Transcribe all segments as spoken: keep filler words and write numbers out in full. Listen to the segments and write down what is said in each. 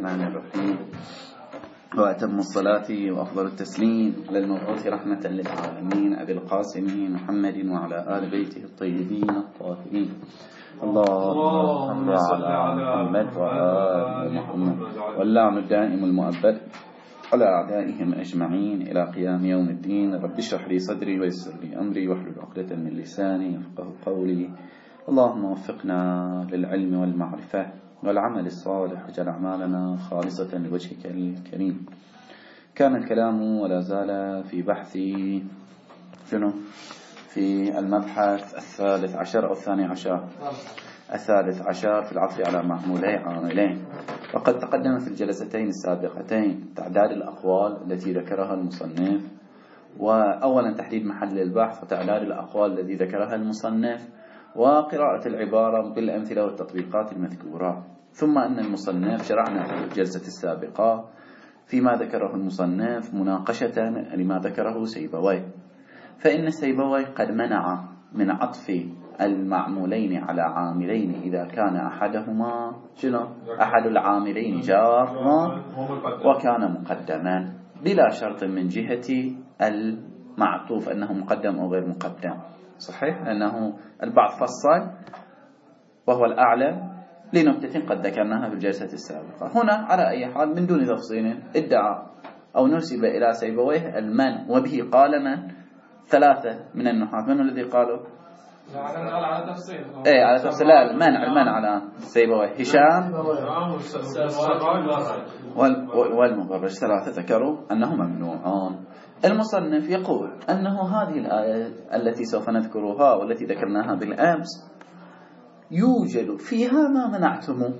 الرحمن الرحيم، وأتم الصلاة وأفضل التسليم للمبعوث رحمة للعالمين أبي القاسم محمد وعلى آل بيته الطيبين الطاهرين. اللهم صل على محمد وآل محمد، واللعن الدائم المؤبد على أعدائهم أجمعين إلى قيام يوم الدين. رب اشرح لي صدري ويسر لي أمري واحلل عقدة من لساني يفقهوا قولي. اللهم وفقنا للعلم والمعرفة والعمل الصالح، واجعل أعمالنا خالصة لوجهك الكريم. كان الكلام ولا زال في بحث شنو؟ في المبحث الثالث عشر أو الثاني عشر؟ الثالث عشر في العطف على معمولي عاملين. وقد تقدم في الجلستين السابقتين تعداد الأقوال التي ذكرها المصنف، وأولا تحديد محل البحث وتعداد الأقوال التي ذكرها المصنف، وقراءة العبارة بالأمثلة والتطبيقات المذكورة. ثم أن المصنف شرعنا في الجلسة السابقة فيما ذكره المصنف مناقشة لما ذكره سيبويه، فإن سيبويه قد منع من عطف المعمولين على عاملين إذا كان أحدهما شنو؟ أحد العاملين جارا وكان مقدما بلا شرط من جهة المعطوف أنه مقدم أو غير مقدم. صحيح أنه البعض فصل وهو الأعلم لنكتة قد ذكرناها في الجلسة السابقة. هنا على أي حال من دون تفصيل ادعى أو نسب إلى سيبويه المنع، وبه قال من؟ ثلاثة من النحاة. من الذي قالوا؟ على تفصيل. إيه على تفصيل. لا المنع المنع على سيبويه هشام والمبرج ثلاثة ذكروا أنه ممنوعون. المصنف يقول أنه هذه الآية التي سوف نذكرها والتي ذكرناها بالأمس يوجد فيها ما منعتموه،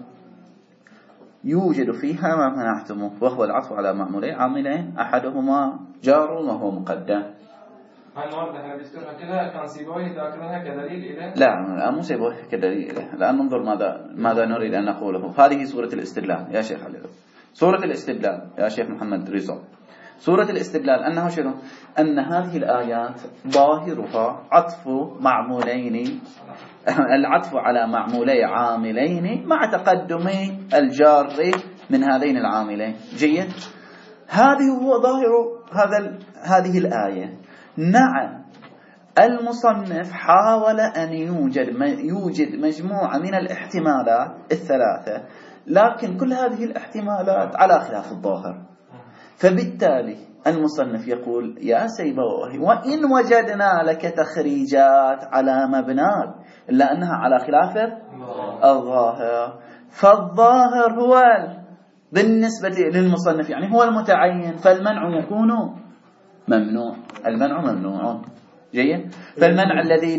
يوجد فيها ما منعتموه، وهو العطف على معمولين عاملين أحدهما جار وهو مقدم. هاي المواد احنا بنذكرها كلها كان سيبويه ذاكرها كدليل إليه؟ لا مو سيبويه كدليل إليه، لأن ننظر ماذا ماذا نريد أن نقوله. هذه سورة الاستدلال يا شيخ علي، سورة الاستدلال يا شيخ محمد رضا. سورة الاستدلال أنه شنو؟ أن هذه الآيات ظاهرها عطف معمولين، العطف على معمولي عاملين مع تقدم الجار من هذين العاملين. جيد؟ هذه هو ظاهر هذا هذه الآية. نعم المصنف حاول أن يوجد يوجد مجموعة من الاحتمالات الثلاثة، لكن كل هذه الاحتمالات على خلاف الظاهر. فبالتالي المصنف يقول يا سيبويه وإن وجدنا لك تخريجات على مبنى إلا أنها على خلاف الظاهر، فالظاهر هو بالنسبة للمصنف يعني هو المتعين، فالمنع يكون ممنوع، المنع ممنوع. جيد؟ فالمنع الذي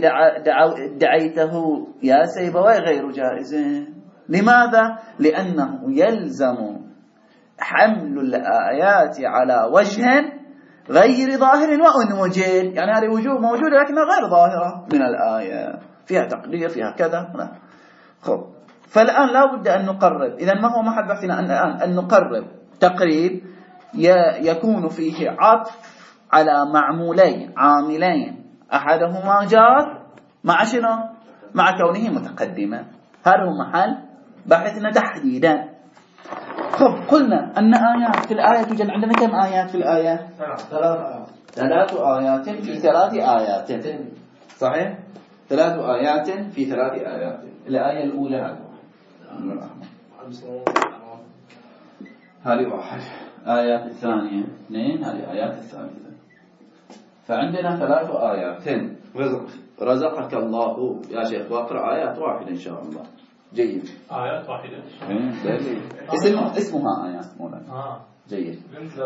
دعيته يا سيبويه غير جائز. لماذا؟ لأنه يلزم حمل الآيات على وجه غير ظاهر وإن وجد، يعني هذه وجوه موجودة لكنها غير ظاهرة من الآية، فيها تقدير فيها كذا. خب فالآن لا بد أن نقرب. إذن ما هو محل بحثنا الآن؟ أن نقرب تقريب يكون فيه عطف على معمولين عاملين أحدهما جار مع شنو؟ مع كونه متقدما. هذا هو محل بحثنا تحديدا. خب قلنا أن آيات في الآية توجد عندنا كم آيات في الآية؟ ثلاث ثلاث آيات في ثلاث آيات. صحيح؟ ثلاث آيات في ثلاث آيات. الآية الأولى هذه واحد، آيات الثانية اثنين، هذه آيات الثالثة. فعندنا ثلاث آيات. رزق رزقك الله يا شيخ، واقرأ آيات واحدة إن شاء الله. جيد. آيات واحدة. اسم اسمها آيات مولانا. آه. جيد.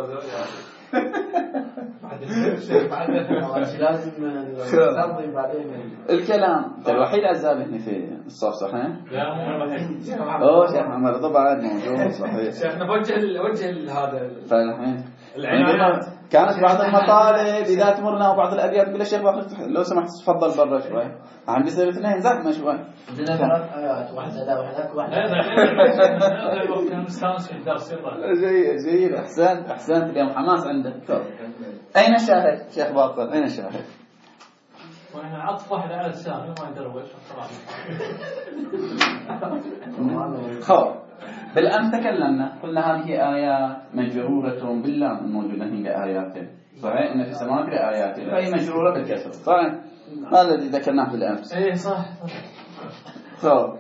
لازم ننظم بعدين الكلام الوحيد عزابني في الصف. صحيح؟ لا مو الوحيد. اوه شيخ محمد رضا بعد موجود. صحيح. شيخنا وجه وجه هذا فالحين العنايات. كانت بعض المطالب إذا تمرنا وبعض الأبيات بلا شيخ لو سمحت تفضل برا شوي، عم بيصير اثنين زحمة شوي. عندنا ثلاث آيات، واحدة لا واحدة واحدة. جيد جيد أحسنت أحسنت. اليوم حماس عندك. أين الشاهد شيخ باطل؟ أين الشاهد؟ وأنا عطف واحد على الثاني وما يدروش. خب بالأمس تكلمنا قلنا هذه آيات مجرورة بالله الموجودة هي آيات صحيح إن في السماوات لآيات فهي مجرورة بالكسر صحيح هذا الذي ذكرناه بالأمس. إيه صح. خب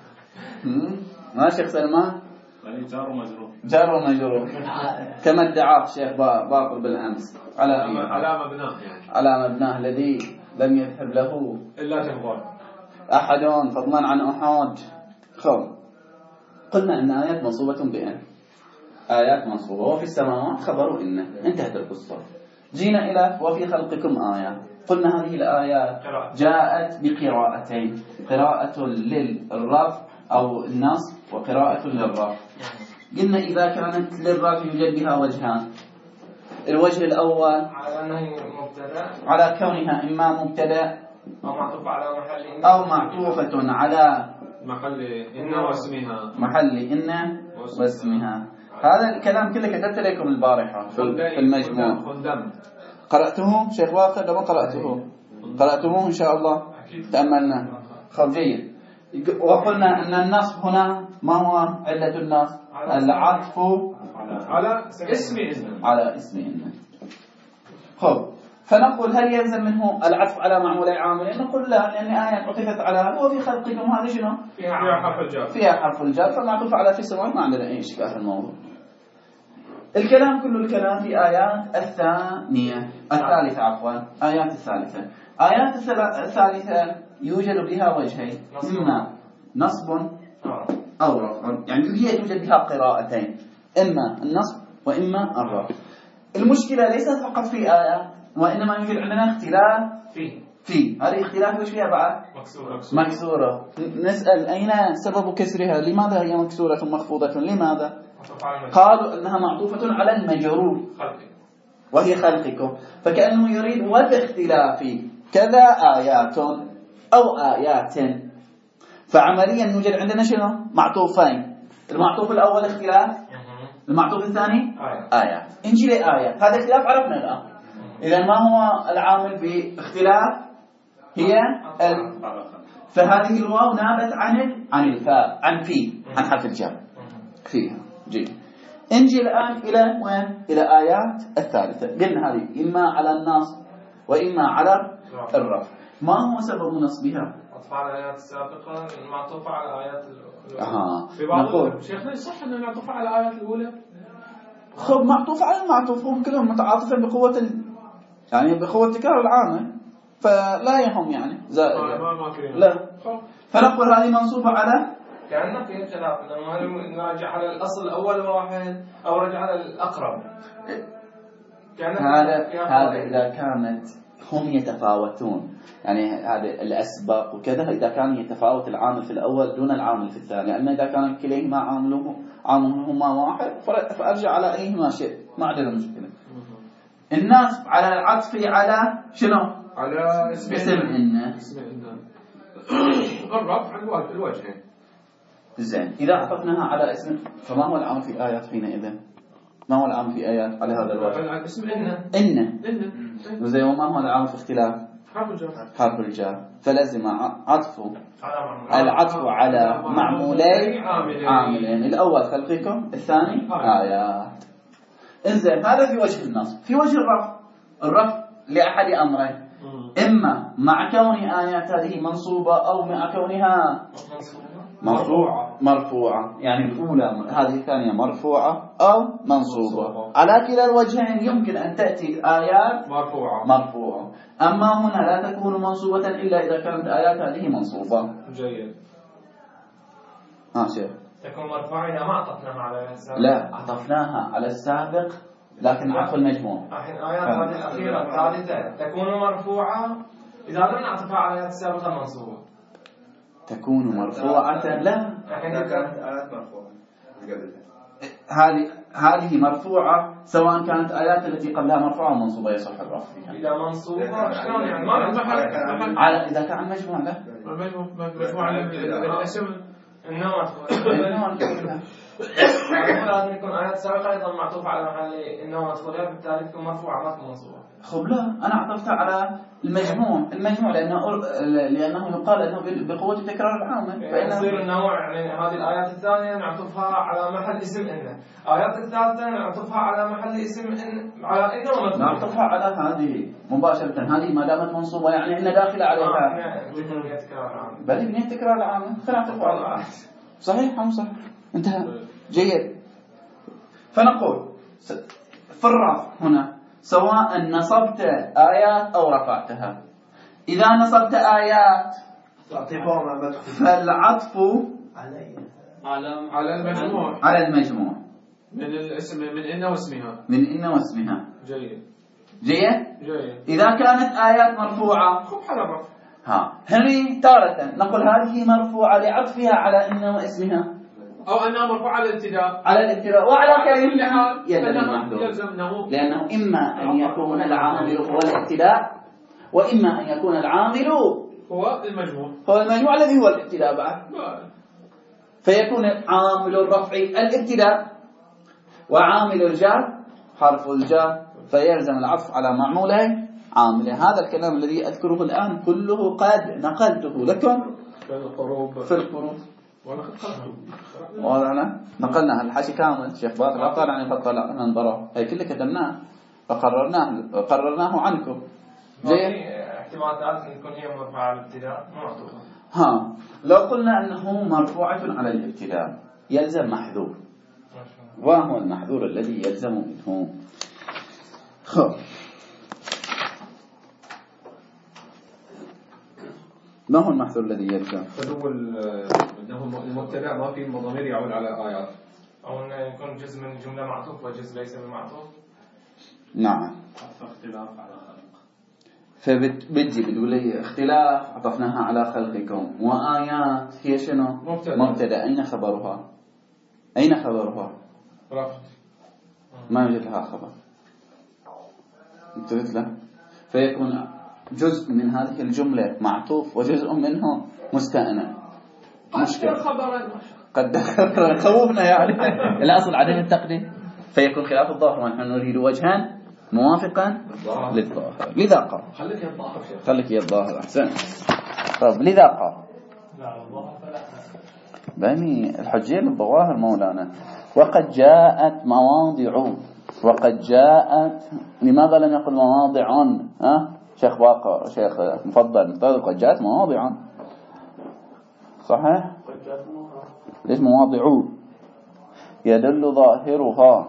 ما شيخ سلمان جار ومجرور جار ومجرور كما ادعاه الشيخ باقر بالأمس على على مبناه يعني على مبناه الذي لم يذهب له إلا جمهور أحد فضلا عن أحد. خب قلنا أن آيات منصوبة بأن آيات منصوبة وفي السماوات خبر إن انتهت القصة. جينا إلى وفي خلقكم آيات قلنا هذه الآيات جاءت بقراءتين قراءة للرفع أو النصب وقراءة للرفع. قلنا إذا كانت للرفع يوجد بها وجهان الوجه الأول على أنه مبتدأ على كونها إما مبتدأ أو معطوف على محل أو معطوفة على محل إن واسمها محل إن واسمها. هذا الكلام كله كتبت لكم البارحة في المجموع. قرأته شيخ واقع لما قرأته قرأتموه إن شاء الله تأملنا. خب جيد. وقلنا أن النصب هنا ما هو علة النصب العطف على اسم إن على اسم إن. خب فنقول هل يلزم منه العطف على معمولي عامل؟ نقول لا لأن آية عطفت على هذا وفي خلقكم هذا شنو فيها حرف الجر فيها حرف الجر فمعطوف على في سواء ما عندنا أي إشكال في الموضوع. الكلام كله الكلام في آيات الثانية الثالثة عفوا آيات الثالثة. آيات الثالثة يوجد بها وجهين إما نصب أو رفع يعني هي توجد بها قراءتين إما النصب وإما الرفع. المشكلة ليست فقط في آيات وإنما يوجد عندنا اختلاف فيه في هذه اختلاف وش فيها بعد مكسورة مكسورة. نسأل أين سبب كسرها لماذا هي مكسورة مخفوضة لماذا قالوا أنها معطوفة على المجرور وهي خلقكم فكأنه يريد وباختلاف كذا آيات أو آيات فعمليا يوجد عندنا شنو معطوفين المعطوف الأول اختلاف المعطوف الثاني آيات انجي لي آيات هذا اختلاف عرفنا الآن. إذا ما هو العامل باختلاف هي ال... فهذه الواو نابت عن عن الفاء عن في عن حرف الجر فيها. جيد انجي الآن إلى وين إلى آيات الثالثة. قلنا هذه إما على النصب وإما على الرفع. ما هو سبب نصبها أطفال الآيات السابقة معطوفة على آيات أها في بعض شيخنا يصح أنه معطوفة على الآيات الأولى. خب معطوف على المعطوف هم كلهم متعاطفين بقوة ال... يعني بقوة تكرار العامة فلا يهم يعني زائد لا. فنقول هذه منصوبة على كأنه في خلاف هل نراجع على الأصل الأول واحد أو رجع على الأقرب. هذا هذا إذا كانت هم يتفاوتون يعني هذا الأسباب وكذا إذا كان يتفاوت العامل في الأول دون العامل في الثاني لأن إذا كان كليهما عامله عاملهما واحد فأرجع على أيهما شيء ما عندنا مشكلة. النصب على العطف على شنو على اسم اسم إن اسم إن الرفع الوجه. زين إذا عطفناها على اسم فما هو العامل في آيات حينئذ ما هو العامل في آيات على هذا الوجه اسم إن إن إن وزي وما هو العامل في اختلاف حرف الجر حرف الجر فلازم عطفه العطف على معمولي عاملين الأول خلقكم الثاني آيات. انزين هذا في وجه النصب. في وجه الرفع الرفع لأحد أمرين إما مع كون آيات هذه منصوبة أو مع كونها مرفوعة مرفوعة يعني الأولى هذه الثانية مرفوعة أو منصوبة. على كلا الوجهين يمكن أن تأتي آيات مرفوعة مرفوعة أما هنا لا تكون منصوبة إلا إذا كانت آيات هذه منصوبة. جيد. ها شيخ تكون مرفوعة إذا ما عطفناها على السابق لا عطفناها على السابق لكن عطف المجموع. الحين آيات هذه الأخيرة الثالثة تكون مرفوعة إذا لم نعطفها على آيات السابقة منصوبة تكون مرفوعة لا الحين كانت آيات مرفوعة هذه هذه مرفوعة سواء كانت آيات التي قبلها مرفوعة أو منصوبة يصح الرفع فيها. إذا منصوبة شلون يعني ما محل على إذا كان مجموع له مجموع مجموع الاسم إنما لازم يكون آيات سابقة أيضا معطوفة على محل إنه مدخولها، بالتالي تكون مرفوعة ما تكون منصوبة. خب لا، أنا عطفتها على المجموع المجموع لأنه لأنه يقال أنه بقوة تكرار العامة، فإنه النوع يعني هذه الآيات الثانية نعطفها على محل اسم إن، آيات الثالثة نعطفها على محل اسم إن، على إنه ومدخول نعطفها على هذه مباشرة. هذه ما دامت منصوبة يعني إن داخلة عليها بنية تكرار العامة، بل بنية تكرار العامة، فنعطفها على صحيح أم صحيح؟ انتهى. جيد. فنقول في الرفع هنا سواء نصبت آيات أو رفعتها. إذا نصبت آيات فالعطف على على المجموع على المجموع من الاسم من إن واسمها من إن واسمها. جيد جيد. جيد. إذا كانت آيات مرفوعة خب على الرفع. ها هني تارة نقول هذه مرفوعة لعطفها على إن واسمها، أو أنها مرفوعة على الابتداء على الابتداء، وعلى كل حال يلزم المحذوف، لأنه إما أن يكون العامل هو الابتداء وإما أن يكون العامل هو المجموع هو المجموع الذي هو الابتداء بعد، فيكون عامل الرفع الابتداء وعامل الجر حرف الجر، فيلزم العطف على معموله عامله. هذا الكلام الذي أذكره الآن كله قد نقلته لكم في القروب في القروب واضحنا، نقلنا الحاشي كامل. شيخ باقر قال عن فطلع ننظره هي كله كتبناه فقررناه قررناه عنكم. جيد. احتمالات أن تكون هي مرفوعة على الابتداء معطوفة. ها لو قلنا أنه مرفوعة على الابتداء يلزم محذور، وهو المحذور الذي يلزم منه. خب ما هو المحذور الذي يلزم؟ فهو انه المبتدا ما في مضامير يعود على آيات، أو أنه يكون جزء من الجملة معطوف وجزء ليس بمعطوف. نعم. اختلاف على خلق، فبتجي بتقول لي اختلاف عطفناها على خلقكم، وآيات هي شنو؟ مبتدا. مبتدا. أين خبرها؟ أين خبرها؟ رفض، ما يوجد لها خبر. قلت له فيكون جزء من هذه الجملة معطوف وجزء منه مستأنف. مشكلة قد خوفنا يعني الأصل عدم التقديم، فيكون خلاف الظاهر ونحن نريد وجها موافقا للظاهر. لذا قال خليك يا الظاهر شيخ، خليك يا الظاهر أحسن. طيب لذا قال بني الحجية للظواهر مولانا. وقد جاءت مواضع، وقد جاءت، لماذا لم يقل مواضع؟ ها شيخ باقر شيخ مفضل، قد جاءت مواضع صحيح؟ ليش مواضع؟ يدل ظاهرها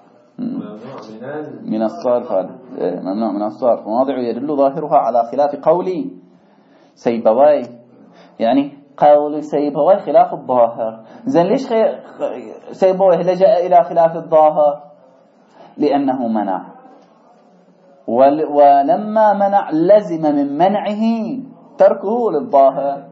من الصرف، ممنوع من الصرف. مواضع يدل ظاهرها على خلاف قولي سيبوي، يعني قول سيبوي خلاف الظاهر. زين ليش خي... سيبوي لجأ إلى خلاف الظاهر؟ لأنه منع، ول... ولما منع لزم من منعه تركه للظاهر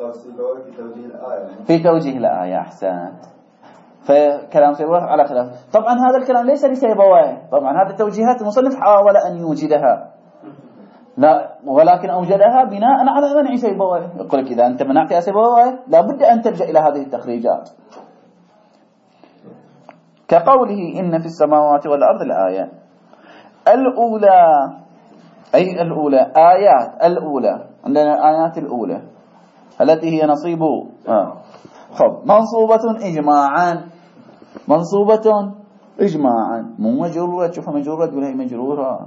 في توجيه الآية. أحسنت. فكلام سيبويه على خلاف. طبعا هذا الكلام ليس لسيبويه، طبعا هذه التوجيهات المصنف حاول أن يوجدها، لا ولكن أوجدها بناء على منع سيبويه. يقول لك إذا أنت منعت يا سيبويه لابد أن تلجأ إلى هذه التخريجات، كقوله إن في السماوات والأرض الآية الأولى. أي الأولى؟ آيات الأولى، عندنا الآيات الأولى التي هي نصيب آه. خب منصوبة إجماعا، منصوبة إجماعا، مو مجرورة. تشوفها مجرورة تقول هي مجرورة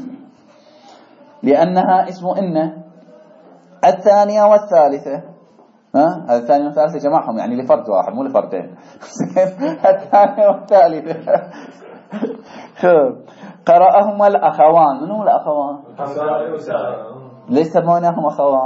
لأنها اسم إن. الثانية والثالثة، ها الثانية والثالثة جمعهم يعني لفرد واحد مو لفردين. الثانية والثالثة قرأهما الأخوان. من هم الأخوان؟ ليس سموناهم أخوان؟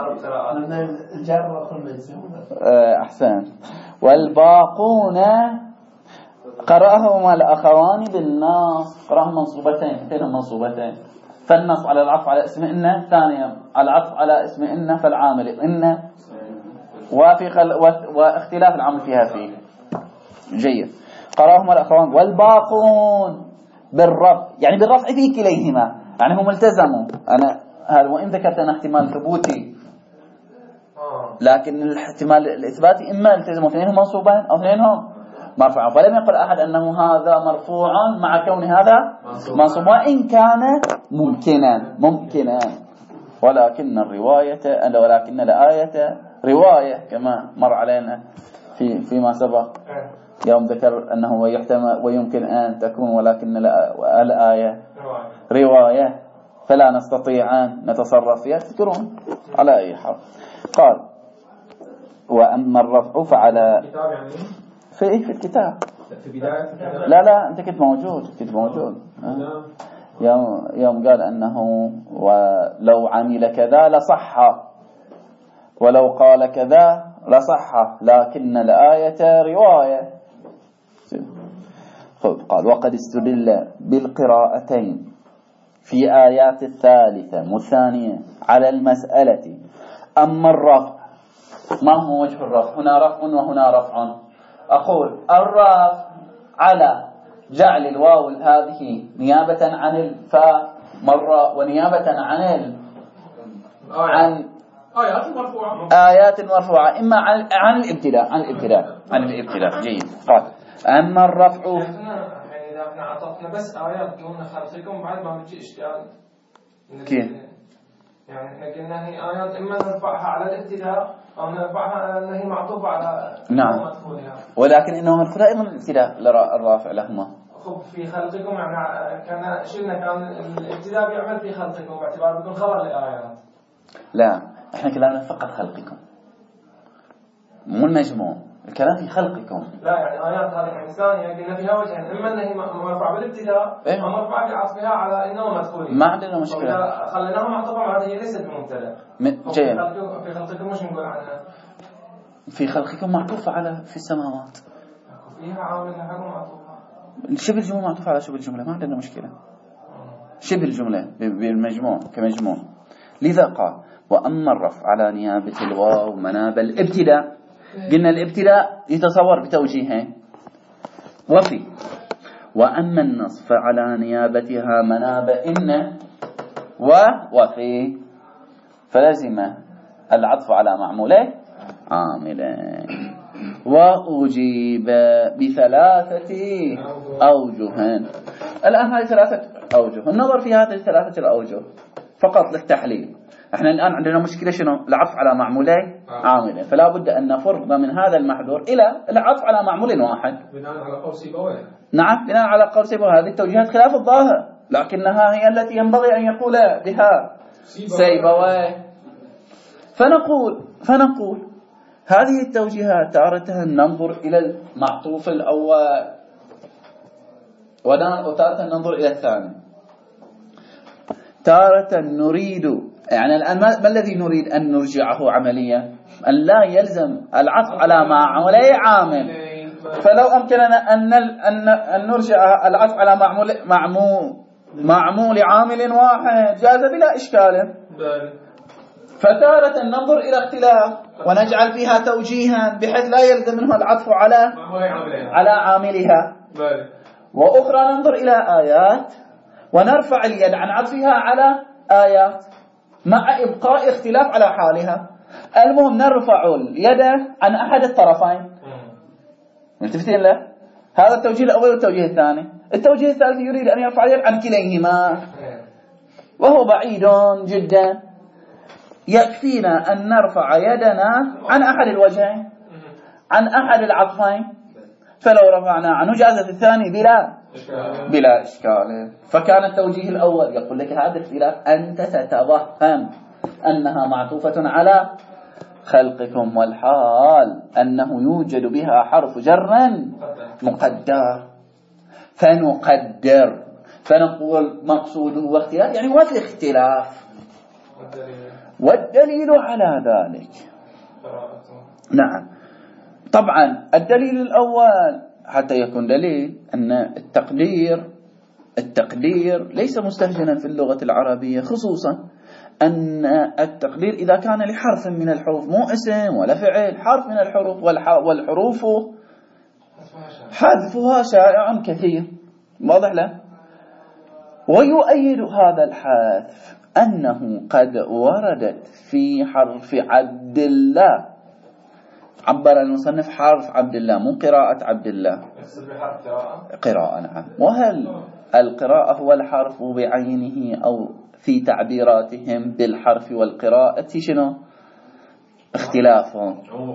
أحسن. والباقون قرأهما الأخوان بالنص، قرأهم منصوبتين، فينهم منصوبتين. فالنص على العطف على اسم إن، ثانيا على العطف على اسم إن فالعامل إن، وفي خل... واختلاف العمل فيها فيه. جيد. قرأهما الأخوان. والباقون بالرفع، يعني بالرفع في كليهما، يعني هم التزموا. أنا هذا وإن ذكرت أنا احتمال ثبوتي، لكن الاحتمال الإثباتي إما التزموا اثنينهم منصوبين أو اثنينهم مرفوعا. فلم يقل أحد أنه هذا مرفوع مع كون هذا منصوب، وإن كان ممكنا ممكنا ولكن الرواية ولكن الآية رواية كما مر علينا في فيما سبق يوم ذكر أنه يحتمل ويمكن أن تكون، ولكن الآية رواية فلا نستطيع أن نتصرف فيها. تذكرون على أي حال. قال وأما الرفع فعلى في إيه في الكتاب في بداية لا لا أنت كنت موجود كنت موجود أه؟ يوم يوم قال أنه ولو عمل كذا لصح ولو قال كذا لصح لكن الآية رواية. قال وقد استدل بالقراءتين في آيات الثالثة والثانية على المسألة. أما الرفع ما هو وجه الرفع؟ هنا رفع وهنا رفع. أقول الرفع على جعل الواو هذه نيابة عن الفاء مرة ونيابة عن ال عن آيات مرفوعة آيات مرفوعة إما عن عن الابتداء عن الابتداء عن الابتداء. جيد. قال أما الرفع يعني إذا احنا عطفنا بس آيات دون خلقكم بعد ما بيجي إشكال كيف؟ يعني احنا قلنا هي آيات إما نرفعها على الابتداء أو نرفعها على أنها معطوفة على نعم، ولكن إنه مرفوع أيضا الابتداء الرافع لهما. خب في خلقكم يعني كان شلنا كان الابتداء بيعمل في خلقكم باعتبار بيكون خبر للآيات. لا احنا كلامنا فقط خلقكم مو المجموع، الكلام في خلقكم. لا يعني آيات هذه يعني ثانية قلنا فيها وجهين، إما أنها مرفوعة بالابتداء إيه؟ أو مرفوعة بعطفها على إنه مدخولين. ما عندنا مشكلة. خليناها معطوفة هذه ليست بمبتدأ. جيد. في خلقكم مش نقول عنها. في خلقكم معطوفة على في السماوات. فيها عامل حكم معطوفة. شبه الجملة معطوفة على شبه الجملة، ما عندنا مشكلة. شبه الجملة بالمجموع كمجموع. لذا قال وأما الرفع على نيابة الواو مناب الابتداء. قلنا الابتداء يتصور بتوجيهين وفي وأما النصف على نيابتها مناب إن و وفي فلزم العطف على معموله عاملين وأجيب بثلاثة أوجه. الآن هذه ثلاثة أوجه، النظر في هذه الثلاثة الأوجه فقط للتحليل. احنا الآن عندنا مشكلة شنو؟ العطف على معمولين عاملين، فلا بد أن نفرض من هذا المحذور إلى العطف على معمول واحد بناء على قول سيبويه. نعم بناء على قول سيبويه. هذه التوجيهات خلاف الظاهر لكنها هي التي ينبغي أن يقول بها سيبويه. فنقول فنقول هذه التوجيهات تارة ننظر إلى المعطوف الأول وتارة ننظر إلى الثاني. تارة نريد يعني الآن ما الذي نريد أن نرجعه عمليا؟ أن لا يلزم العطف على معمولي عامل. فلو أمكننا أن أن أن نرجع العطف على معمول معمول معمول عامل واحد جاز بلا إشكال. فتارة ننظر إلى اختلاف ونجعل فيها توجيها بحيث لا يلزم منه العطف على على عاملها، وأخرى ننظر إلى آيات ونرفع اليد عن عطفها على آيات مع إبقاء اختلاف على حالها. المهم نرفع اليد عن أحد الطرفين. ملتفتين له؟ هذا التوجيه الأول والتوجيه الثاني. التوجيه الثالث يريد أن يرفع اليد عن كليهما وهو بعيد جدا. يكفينا أن نرفع يدنا عن أحد الوجهين عن أحد العطفين، فلو رفعنا عنه جاز في الثاني بلا بلا إشكال. فكان التوجيه الأول يقول لك هذا الاختلاف أنت تتوهم أنها معطوفة على خلقكم، والحال أنه يوجد بها حرف جر مقدر فنقدر فنقول مقصوده واختلاف يعني وجه اختلاف، والدليل على ذلك. نعم طبعا الدليل الأول حتى يكون دليل أن التقدير التقدير ليس مستهجنا في اللغة العربية، خصوصا أن التقدير إذا كان لحرف من الحروف مو اسم ولا فعل، حرف من الحروف والحروف حذفها شائع كثير، واضح له. ويؤيد هذا الحذف أنه قد وردت في حرف عبد الله عبر المصنف حرف عبد الله مو قراءة عبد الله، قراءة. نعم. وهل القراءة هو الحرف بعينه أو في تعبيراتهم بالحرف والقراءة شنو اختلافهم؟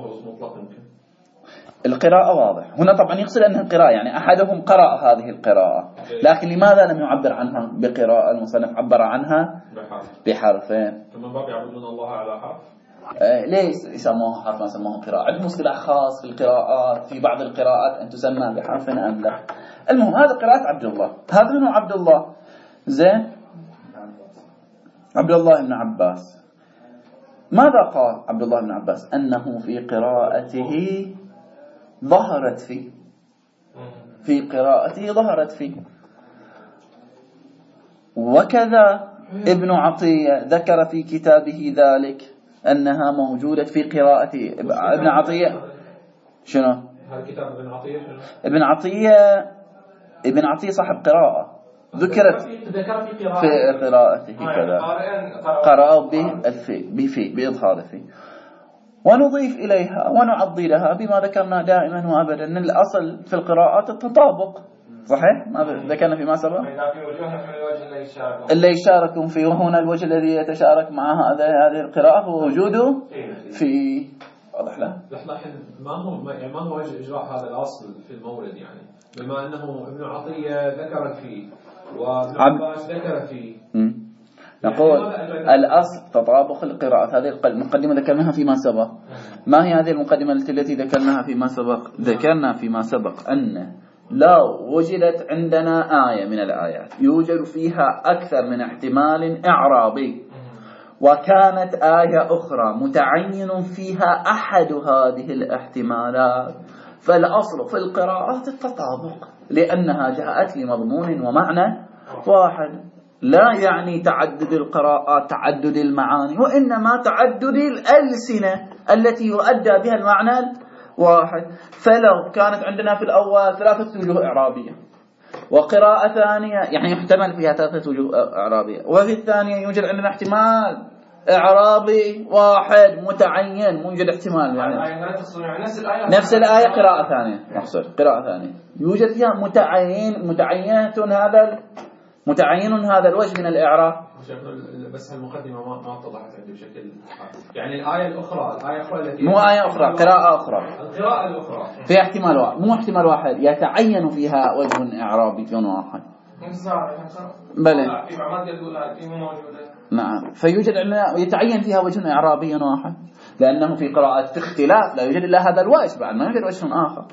القراءة واضح هنا طبعا يقصد أنها قراءة، يعني أحدهم قرأ هذه القراءة، لكن لماذا لم يعبر عنها بقراءة؟ المصنف عبر عنها بحرفين. ثم باب يعبدون الله على حرف. آه ليش يسموها حرف ما سموها قراءة؟ عندهم اصطلاح خاص في القراءات، في بعض القراءات أن تسمى بحرف أم لا. المهم هذا قراءة عبد الله. هذا منه عبد الله زين عبد الله بن عباس. ماذا قال عبد الله بن عباس؟ أنه في قراءته ظهرت فيه، في قراءته ظهرت فيه. وكذا ابن عطية ذكر في كتابه ذلك أنها موجودة في قراءة ابن عطية. شنو؟ هذا كتاب ابن عطية شنو؟ ابن عطية ابن عطية صاحب قراءة ذكرت في قراءته كذا، قرأوا بفي بإظهار فيه. ونضيف إليها ونعضلها بما ذكرنا دائما وأبدا أن الأصل في القراءات التطابق، صحيح؟ ما ذكرنا فيما سبق اللي يشاركون فيه، وهنا الوجه الذي يتشارك مع هذه القراءة هو وجوده في واضح له. لحظة، ما هو ما هو وجه إجراء هذا الأصل في المورد؟ يعني بما أنه ابن عطية ذكر فيه وابن عباس ذكر فيه، نقول الأصل تطابق القراءات. هذه المقدمة ذكرناها فيما سبق. ما هي هذه المقدمة التي ذكرناها فيما سبق؟ ذكرنا فيما سبق أن لو وجدت عندنا آية من الآيات يوجد فيها أكثر من احتمال إعرابي، وكانت آية أخرى متعين فيها أحد هذه الاحتمالات، فالأصل في القراءات التطابق، لأنها جاءت لمضمون ومعنى واحد. لا يعني تعدد القراءات تعدد المعاني، وإنما تعدد الألسنة التي يؤدى بها المعنى واحد. فلو كانت عندنا في الأول ثلاثة وجوه إعرابية، وقراءة ثانية يعني يحتمل فيها ثلاثة وجوه إعرابية، وفي الثانية يوجد عندنا احتمال إعرابي واحد متعين، موجد احتمال يعني نفس الآية قراءة ثانية، مقصود قراءة ثانية يوجد فيها متعين متعينة هذا متعين هذا الوجه من الإعراب. بس المقدمة ما ما اتضحت عندي بشكل يعني الآية الأخرى الآية الأخرى التي مو آية أخرى، قراءة أخرى، القراءة الأخرى فيها احتمال واحد، مو احتمال واحد، يتعين فيها وجه إعرابي واحد. بلى نعم، فيوجد عندنا يتعين فيها وجه إعرابي واحد، لأنه في قراءات في اختلاف لا يوجد إلا هذا الوجه، بعد ما يوجد وجه آخر.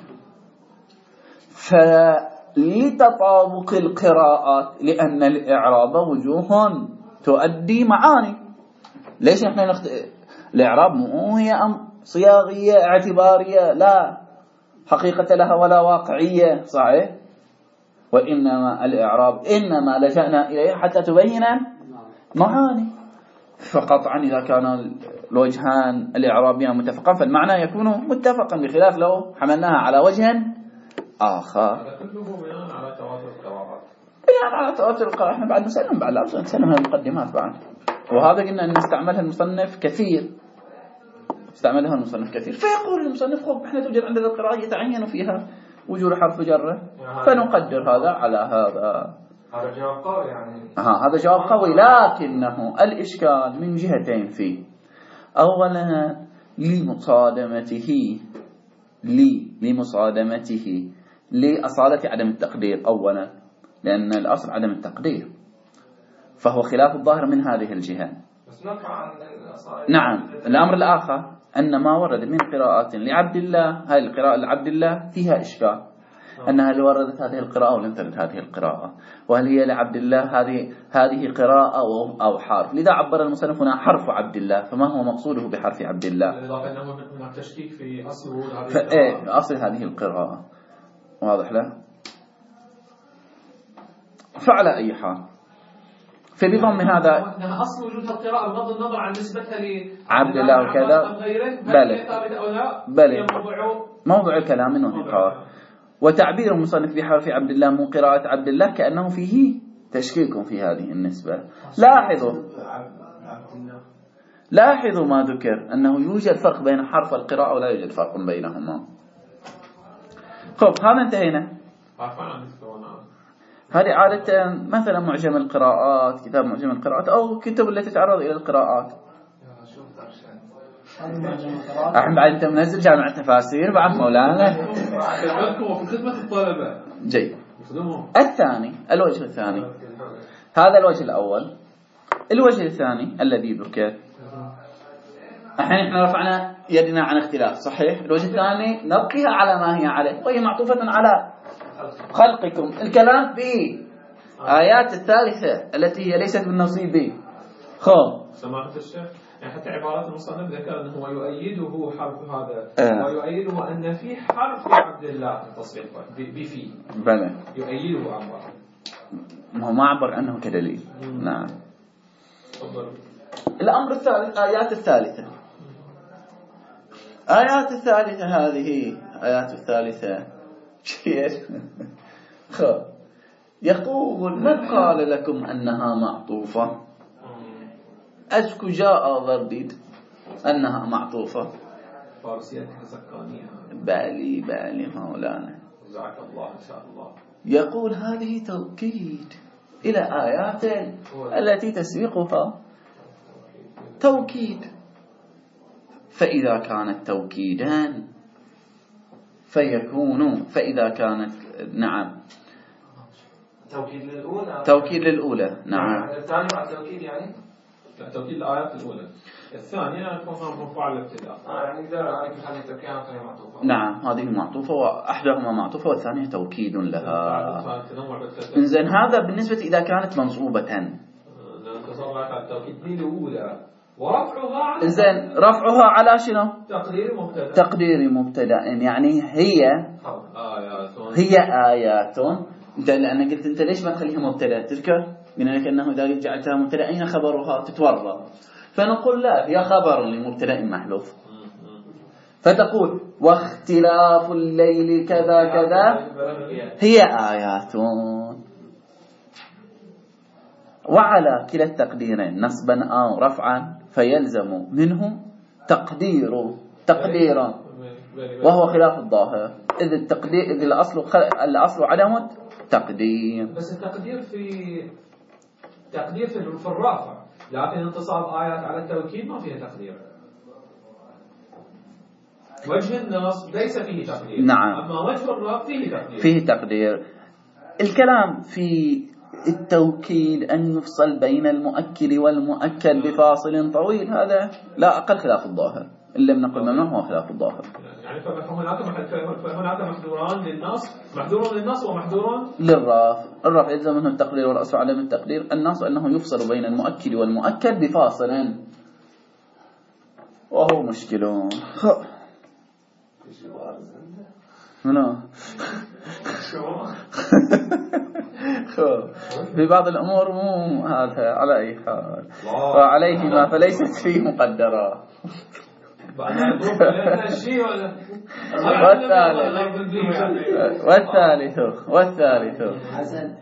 فلتطابق القراءات لأن الإعراب وجوه تؤدي معاني. ليش نحن نخت... الإعراب مو هي أم صياغية اعتبارية، لا حقيقة لها ولا واقعية، صحيح؟ وإنما الإعراب إنما لجأنا إليه حتى تبين معاني. فقطعا إذا كان الوجهان الإعرابيان متفقان فالمعنى يكون متفقا، بخلاف لو حملناها على وجه آخر. هذا كله بناء على تواتر القراءات. بناء على تواتر القراءات. احنا بعد نسلم بعد لا نسلم المقدمات بعد، وهذا قلنا أن نستعملها المصنف كثير، استعملها المصنف كثير. فيقول المصنف خب احنا توجد عندنا القراءة يتعين فيها وجود حرف جر، فنقدر هذا على هذا. هذا جواب قوي يعني. ها هذا جواب قوي، لكنه الإشكال من جهتين فيه. أولا لمصادمته لي لمصادمته لأصالة عدم التقدير. أولا لأن الأصل عدم التقدير، فهو خلاف الظاهر من هذه الجهة. بس نقع عن الأصالة. نعم. الأمر الآخر أن ما ورد من قراءات لعبد الله، هذه القراءة لعبد الله فيها إشكال، أنها اللي وردت هذه القراءة ولم ترد هذه القراءة، وهل هي لعبد الله هذه هذه قراءة أو أو حرف. لذا عبر المصنف هنا حرف عبد الله، فما هو مقصوده بحرف عبد الله؟ بالإضافة أنه هناك تشكيك في أصل هذه القراءة. أصل هذه القراءة واضح له. فعلى أي حال فبضم هذا أصل وجود القراءة بغض النظر عن نسبتها لعبد الله وكذا، بل بل موضوع الكلام منه قال. وتعبير المصنف بحرف عبد الله مو قراءة عبد الله كأنه فيه تشكيك في هذه النسبة. لاحظوا لاحظوا ما ذكر أنه يوجد فرق بين حرف القراءة ولا يوجد فرق بينهما. خب هذا انتهينا. هذه عادة مثلا معجم القراءات، كتاب معجم القراءات أو كتب التي تتعرض إلى القراءات. احنا بعد انت منزل جامع التفاسير بعد مولانا في خدمة الطلبة. جيد. الثاني، الوجه الثاني، هذا الوجه الأول. الوجه الثاني الذي ذكر، الحين احنا رفعنا يدنا عن اختلاف، صحيح؟ الوجه الثاني نبقيها على ما هي عليه، وهي معطوفة على خلقكم. الكلام في آيات الثالثة التي هي ليست بالنصيب. خب سماحة الشيخ، يعني حتى عبارات المصنف ذكر أنه ويؤيده حرف هذا آه. ويؤيده أن في حرف في عبد الله التصريف بفي بلى يؤيده عبر، ما هو ما عبر عنه كدليل. نعم. تفضل. الأمر الثالث، آيات الثالثة. آيات الثالثة هذه آيات الثالثة خب يقول من قال لكم أنها معطوفة؟ أشكو جاء ضرديد أنها معطوفة. فارسية حزقانية. بالي بالي مولانا جزاك الله إن شاء الله. يقول هذه توكيد إلى آيات التي تسبقها، توكيد. فإذا كانت توكيدا فيكون، فإذا كانت نعم توكيد للأولى، توكيد للأولى. نعم. الثاني مع التوكيد يعني لا، توكيد الآيات الأولى، الثانية تكون مرفوعة الابتداء. اه يعني نقدر عليك في حالة التوكيد هذه معطوفة. نعم هذه معطوفة، وأحدهما معطوفة والثانية توكيد لها. تنوع إنزين هذا بالنسبة إذا كانت منصوبة. نتصور على التوكيد للأولى ورفعها على إنزين رفعها على شنو؟ تقدير مبتدأ. تقدير مبتدأ، يعني هي آيات هي آيات. انت لأن قلت انت ليش ما تخليها مبتدأ؟ تذكر قلنا لك انه اذا جعلتها مبتدأ اين خبرها تتورط، فنقول لا، هي خبر لمبتدأ محذوف. فتقول واختلاف الليل كذا كذا هي آيات. وعلى كلا التقديرين نصبا أو رفعا فيلزم منه تقدير تقديرا، وهو خلاف الظاهر، إذ التقدير إذ الأصل خل... الأصل عدم التقدير. بس التقدير في تقدير في في الرافع، لكن انتصاب آيات على التوكيد ما فيها تقدير. وجه النصب ليس فيه تقدير. نعم. أما وجه الرفع فيه تقدير. فيه تقدير. الكلام في التوكيد أن يفصل بين المؤكد والمؤكد بفاصل طويل، هذا لا أقل خلاف الظاهر، إن لم نقل ممنوع هو خلاف الظاهر. يعني فهناك هناك محذوران للنص، محذور للنص ومحذور للرفع. الرفع يلزم منه التقدير والأصل عدم التقدير. النص أنه يفصل بين المؤكد والمؤكد بفاصل، وهو مشكل. منو في بعض الأمور مو هذا على أي حال، وعليهما فليست فيه مقدرة. والثالث والثالث حسن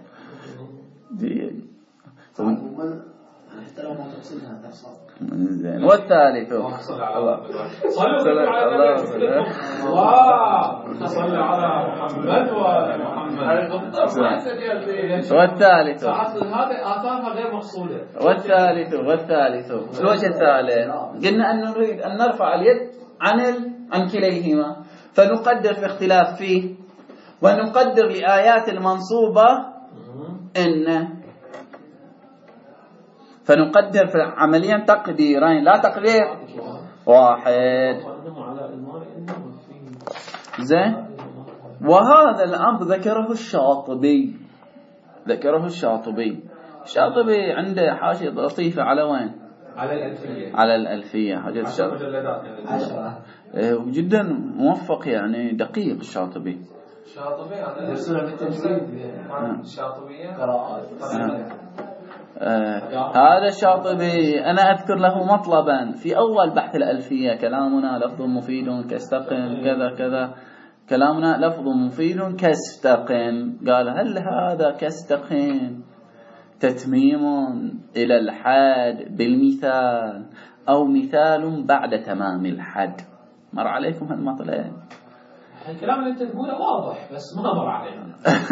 حتى لو ما تقصدها تحصل. زين. والثالث صلى على صلى على الله صلى على محمد وآل محمد. والثالث هذه آثارها غير مقصودة. والثالث والثالث الوجه الثالث قلنا أن نريد أن نرفع اليد عن ال... عن كليهما، فنقدر في اختلاف فيه، ونقدر لآيات المنصوبة إن، فنقدر في عمليا تقديرين لا تقدير واحد. زين. وهذا الأمر ذكره الشاطبي، ذكره الشاطبي. الشاطبي عنده حاشية لطيفة على وين؟ على الألفية. على الألفية حاجة الشاطبي جدا موفق، يعني دقيق الشاطبي. الشاطبي هذا يرسلها بالتجويد الشاطبية قراءات. آه. هذا الشاطبي أنا أذكر له مطلبا في أول بحث الألفية: كلامنا لفظ مفيد كاستقم كذا كذا، كلامنا لفظ مفيد كاستقم. قال هل هذا كاستقم تتميم إلى الحاد بالمثال أو مثال بعد تمام الحد. مر عليكم هالمطلع؟ الكلام اللي انت تقوله واضح بس ما مر علينا.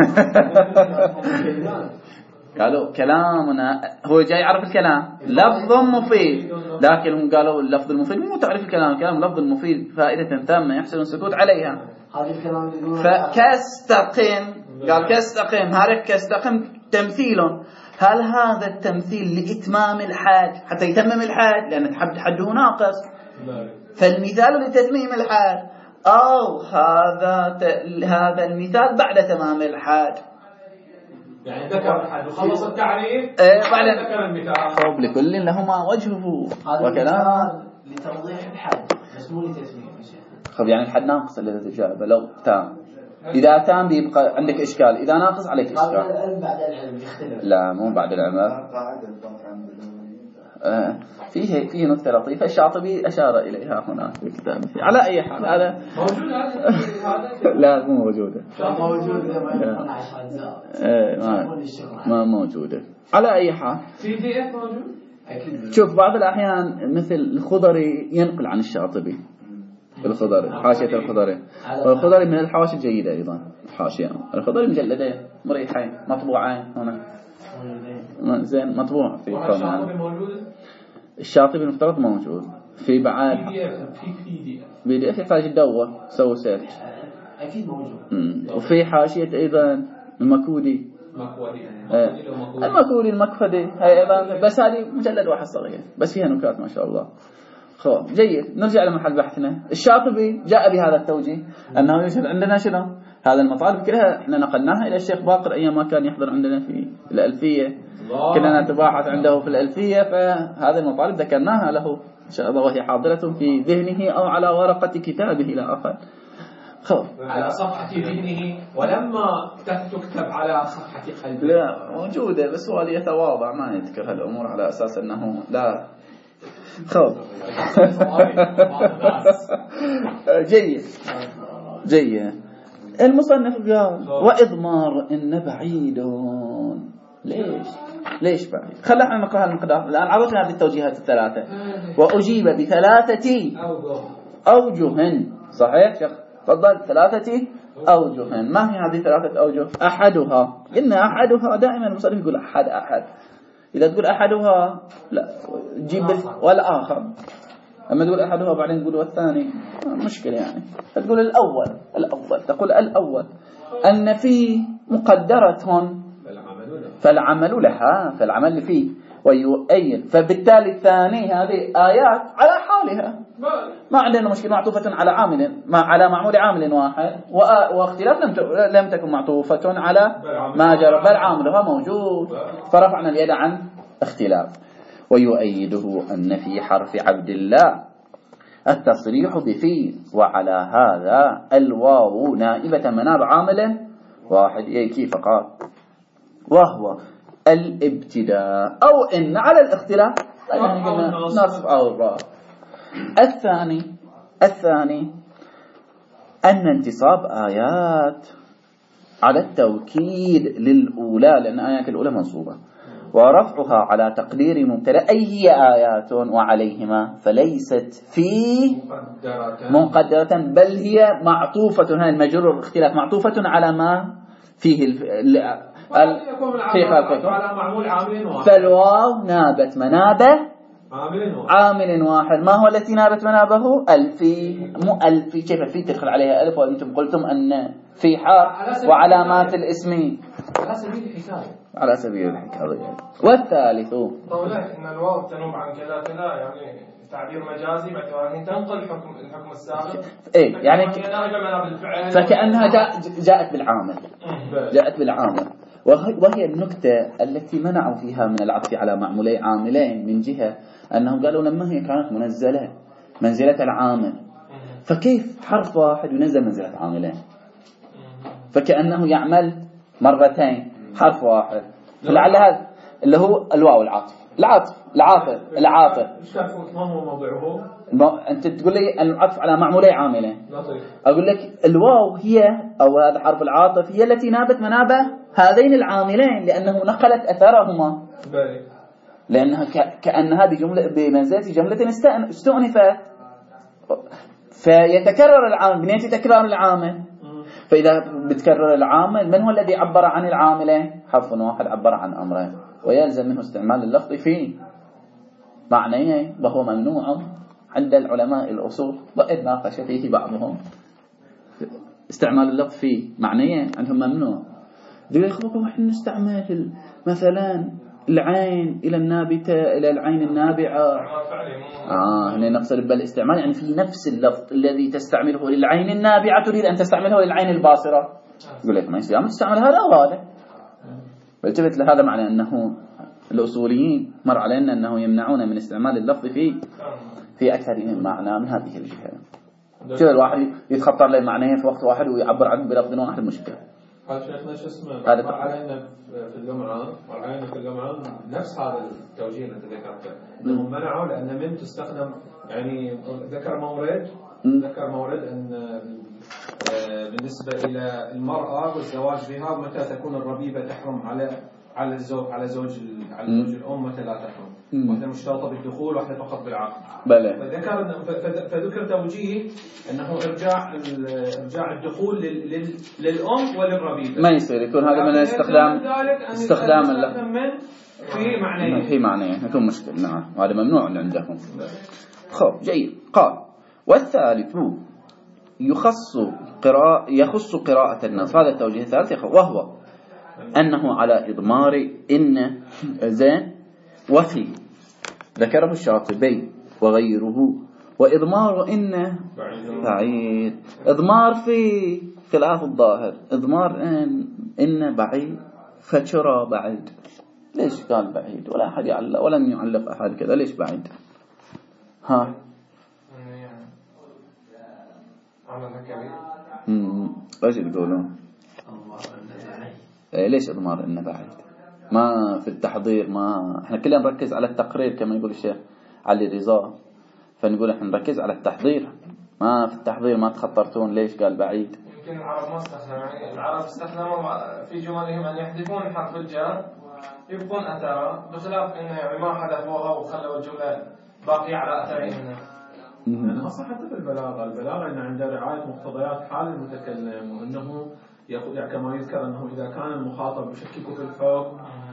قالوا كلامنا هو جاي يعرف الكلام لفظ مفيد، لكن هم قالوا اللفظ المفيد مو تعريف الكلام، الكلام لفظ المفيد فائدة تامة يحسن السكوت عليها. هذا الكلام اللي يقولون فكستقم، قال كستقم، هذا كستقم تمثيل. هل هذا التمثيل لإتمام الحد حتى يتمم الحد لأن حده ناقص، فالمثال لتتميم الحد، أو هذا هذا المثال بعد تمام الحد؟ يعني ذكر الحد وخلص التعريف ايه بعد ذكر المثال. طب لكل لهما وجهه هذا وكلام لتوضيح الحد بس مو لتتميم يا شيخ. طب يعني الحد ناقص الذي تجابه لو تام، إذا تام بيبقى عندك إشكال، إذا ناقص عليك إشكال. هذا العلم بعد العلم يختلف. لا مو بعد العلم. آه فيه فيه نكتة لطيفة الشاطبي أشار إليها هنا في كتابه. على أي حال هذا موجود هذا؟ لا مو موجودة. موجود ما يكون عشرة أجزاء. ما ما موجودة. على أي حال. في دي إف موجود؟ أكيد. شوف بعض الأحيان مثل الخضري ينقل عن الشاطبي. الخضري حاشية الخضري، والخضري من الحواشي الجيدة أيضا. حاشية الخضري مجلدين مريحين مطبوعين هنا. زين مطبوع في الشاطبي موجود؟ الشاطبي المفترض موجود في بعد بي دي اف. في بي دي اف بي دي اف يحتاج تدور سوي سيرش. أكيد موجود. وفي حاشية أيضا المكودي مكودي آه. المكودي المكفدي هاي أيضا، بس هذه مجلد واحد صغير بس فيها نكات ما شاء الله. خو جيد، نرجع لمحل بحثنا. الشاطبي جاء بهذا التوجيه أنه يوجد عندنا شنو هذا المطالب كلها احنا نقلناها إلى الشيخ باقر أيام ما كان يحضر عندنا في الألفية، كنا نتباحث عنده في الألفية، فهذه المطالب ذكرناها له إن شاء الله وهي حاضرة في ذهنه أو على ورقة كتابه لا أقل. خو على صفحة ذهنه ولما تكتب على صفحة قلبه. لا موجودة بس هو يتواضع ما يذكر هالأمور على أساس أنه لا. خو جيد جيد. المصنف قال وإضمار إن بعيدون. ليش ليش بعيد؟ خلينا احنا نقرأ المقدار الآن. عرفنا هذه التوجيهات الثلاثة وأجيب بثلاثة أوجه. صحيح شيخ؟ تفضل. ثلاثة أوجه. ما هي هذه ثلاثة أوجه؟ أحدها، إن أحدها دائما المصنف يقول أحد أحد. إذا تقول أحدها لا جيب والآخر، أما تقول أحدها بعدين تقول والثاني مشكلة يعني. فتقول الأول الأول تقول الأول أن فيه مقدرة فالعمل لها، فالعمل فيه ويؤيد، فبالتالي الثاني هذه آيات على حالها ما عندنا مشكلة، معطوفة على عامل ما على معمول عامل واحد، واختلاف لم لم تكن معطوفة على ما جرى بل عاملها موجود، فرفعنا اليد عن اختلاف. ويؤيده أن في حرف عبد الله التصريح بفي، وعلى هذا الواو نائبة مناب عامل واحد كيف قال، وهو الابتداء أو إن على الاختلاف نصب أو الراء. الثاني الثاني أن انتصاب آيات على التوكيد للأولى لأن آيات الأولى منصوبة، ورفعها على تقدير مبتدأ أي آيات وعليهما، فليست في مقدرة بل هي معطوفة، هذا المجرور الاختلاف معطوفة على ما فيه ال في خلقكم، فالواو نابت منابه عامل واحد. ما هو التي نابت منابه؟ ألفي، مو ألفي كيف الفي تدخل عليها ألف وأنتم قلتم أن في حرف وعلامات الاسم على سبيل الحكاية على سبيل الحكاية. والثالث قوله إن الواو تنوب عن كذا كذا يعني تعبير مجازي باعتبار تنقل الحكم الحكم السابق. إيه يعني فكأنها جاء جاءت بالعامل جاءت بالعامل وهي النكتة التي منعوا فيها من العطف على معمولي عاملين، من جهة أنهم قالوا لما هي كانت منزلة منزلة العامل، فكيف حرف واحد ينزل منزلة عاملين؟ فكأنه يعمل مرتين حرف واحد، فلعل هذا اللي هو الواو العطف العطف العاطف العاطف ما هو موضوعه؟ أنت تقول لي العطف على معمولي عاملين، أقول لك الواو هي أو هذا حرف العاطف هي التي نابت منابه هذين العاملين لأنه نقلت أثرهما. لأنها كأن هذه جملة بمنزلة جملة استؤنفت، فيتكرر العامل بنية تكرار العامل. فإذا بتكرر العامل، من هو الذي عبر عن العاملين؟ حرف واحد عبر عن أمرين، ويلزم منه استعمال اللفظ فيه معنيه، وهو ممنوع عند العلماء الأصول، وإذ ناقش فيه بعضهم. استعمال اللفظ فيه معنيه عندهم ممنوع. يقول يخبركم احنا نستعمل مثلا العين إلى النابتة إلى العين النابعة. آه هنا نقصد بالاستعمال يعني في نفس اللفظ الذي تستعمله للعين النابعة تريد أن تستعمله للعين الباصرة. يقول لك ما يصير تستعمل هذا أو هذا. فالتفت لهذا معنى أنه الأصوليين مر علينا أنه يمنعون من استعمال اللفظ في في أكثر من معنى من هذه الجهة. شو الواحد يتخطر له معنيه في وقت واحد ويعبر عنه بلفظ واحد المشكلة. قال شيخنا شو اسمه مر علينا في الجمعة مر علينا في الجمعة نفس هذا التوجيه اللي ذكرته، انهم منعوا لأن من تستخدم، يعني ذكر مورد ذكر مورد أن بالنسبة إلى المرأة والزواج بها متى تكون الربيبة تحرم على على الزوج على زوج على زوج الأم متى لا تحرم، واحدة مشترطة بالدخول واحدة فقط بالعقد. بلى. فذكر فذكر توجيه أنه إرجاع إرجاع الدخول لل للأم وللربيبة ما يصير يكون هذا من استخدام استخدام اللفظ في معنيه في معنيه يكون مشكل. نعم وهذا ممنوع عندهم. خب جيد. قال والثالث يخص قراءة يخص قراءة النص. هذا التوجيه الثالث وهو أنه على إضمار إن زين وفي ذكره الشاطبي وغيره، وإضمار إن بعيد. إضمار في خلاف الظاهر، إضمار إن إن بعيد فترى بعيد. ليش قال بعيد؟ ولا أحد يعلق ولم يعلق أحد كذا. ليش بعيد؟ ها امم ايش يقولون؟ إيه ليش اضمار انه بعيد؟ ما في التحضير، ما احنا كلنا نركز على التقرير كما يقول الشيخ علي رضا، فنقول احنا نركز على التحضير، ما في التحضير ما تخطرتون ليش قال بعيد. يمكن العرب ما استخدموا، يعني العرب استخدموا في جملهم ان يحذفون حرف الجر يبقون اثرا، بخلاف انه يعني ما حذفوها وخلوا الجمله باقيه على اثرها. يعني أصلا حتى بالبلاغة البلاغة إن عنده رعاية مقتضيات حال المتكلم، وأنه يعني كما يذكر أنه إذا كان المخاطب يشكك في الحكم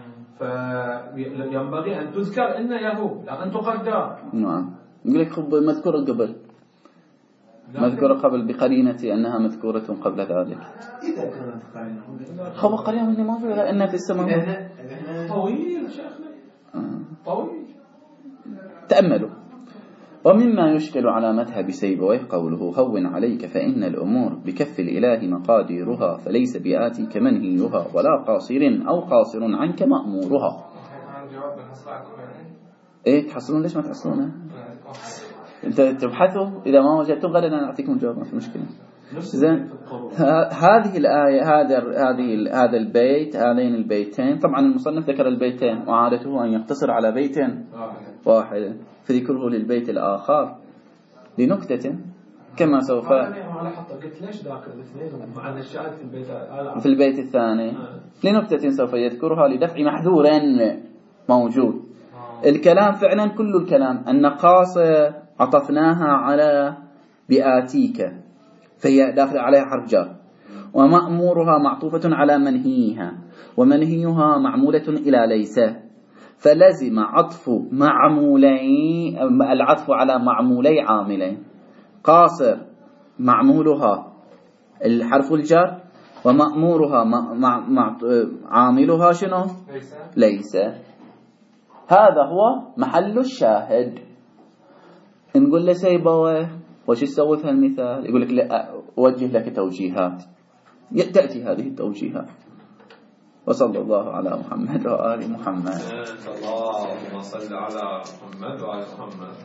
فينبغي أن تذكر إنه يهو لا أن تقدر. نعم يقول لك خب مذكورة قبل مذكورة قبل بقرينة أنها مذكورة قبل ذلك. إذا كانت قرينة خب قرينة مني ما فيها إن في السماء طويل شيخنا طويل. تأملوا. ومما يشكل على مذهب سيبويه قوله هون عليك فإن الأمور بكف الإله مقاديرها فليس بآتي كمنهيها ولا قاصر أو قاصر عنك مأمورها. إيه تحصلون؟ ليش ما تحصلونه؟ أنت تبحثوا إذا ما وجدتم غدا نعطيكم الجواب ما في مشكلة. زين هذه الآية هذا هذه هذا البيت هذين البيتين، طبعا المصنف ذكر البيتين وعادته أن يقتصر على بيت واحد فذكره للبيت الآخر لنكتة كما سوف أنا حتى قلت ليش ذاك الاثنين مع الشاهد في البيت في البيت الثاني لنكتة سوف يذكرها لدفع محذور موجود. الكلام فعلا كل الكلام أن قاصر عطفناها على بآتيك فهي داخل عليها حرف جر، ومأمورها معطوفة على منهيها ومنهيها معمولة إلى ليس، فلزم عطف معمولين العطف على معمولي عاملين. قاصر معمولها الحرف الجر ومأمورها مع مع عاملها شنو؟ ليس. ليس. هذا هو محل الشاهد. نقول له سيبويه وش يسوي في هالمثال؟ يقول لك لا أوجه لك توجيهات، تأتي هذه التوجيهات. وصلى الله على محمد وآل محمد. اللهم صل على محمد وآل محمد.